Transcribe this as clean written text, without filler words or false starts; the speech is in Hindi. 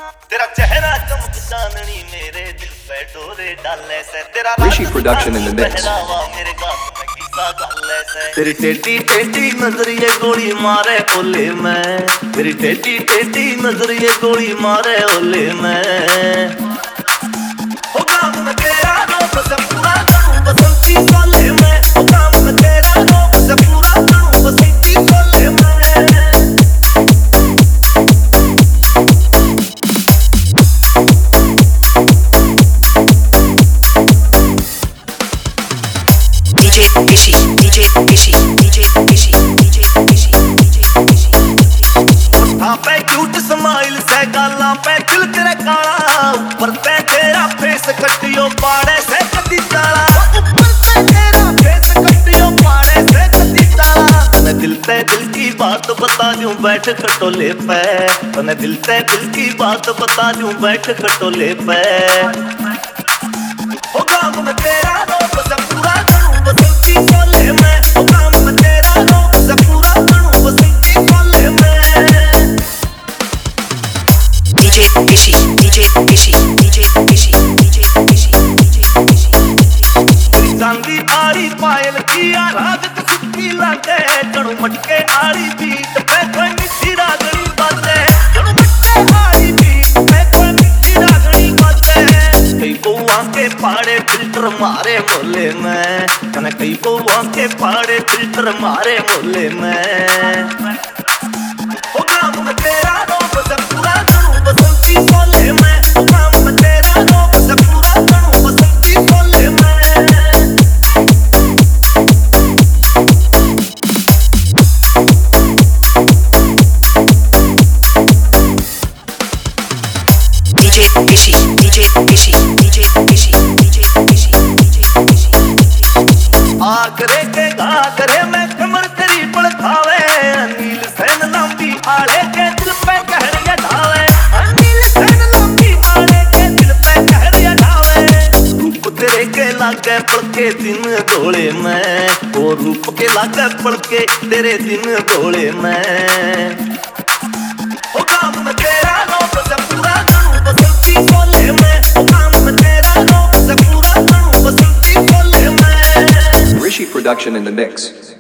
तेरा चेहरा चमक चांदनी मेरे दिल पे डोरे डाले से तेरा Rishi production in the mix. मेरे गात में किस्सा गाले से तेरी टेढ़ी टेढ़ी नजरिए गोली मारे ओले मैं तेरी टेढ़ी टेढ़ी नजरिए गोली मारे ओले मैं हो काम में तेरा रूप से पूरा करूं बसंती सोले में हो काम में तेरा रूप से पूरा करूं बसंती सोले में DJ Rishi पे क्यूट स्माइल से गाला पे दिल तेरे काला ऊपर पे तेरा फेस कटियो पाड़े से कटी ताला ऊपर पे तेरा फेस कटियो पाड़े से कटी ताला तने दिल पे दिल की बात बता दूं बैठ खटोले पे तने दिल पे दिल की बात बता दूं बैठ खटोले पे ओ काम में तेरा रूप से पूरा करूं बसंती सोले में ओ काम में तेरा रूप से पूरा करूं बसंती सोले में चांदी आड़ी पायल की रागत सुखी लागे जणु मटके आड़ी बीट पे कोई मिठी रागड़ी बाजे जणु मटके आड़ी बीट पे कोई मिठी रागड़ी बाजे कई बउआ के पाड़े फिल्टर मारे बोले मैं कने कई बउआ के पाड़े फिल्टर मारे बोले मैं ओ काम में तेरा रूप से पूरा करूं बसंती सोले में ओ काम में तेरा रूप से पूरा करूं बसंती सोले में आगरे के घाघरे में कमर तेरी पड़खावे नील सैन लंबी आड़े के दिल पे कहरिया ढावे नील सैन लंबी आड़े के दिल पे कहरिया ढावे रूप तेरे के लागे पड़के दिन धोले में ओ रूप के लागे पड़के तेरे दिन धोले में ओ काम में तेरा रूप से पूरा करूं बसंती सोले में ओ काम में तेरा रूप से पूरा करूं बसंती सोले में Rishi production in the mix.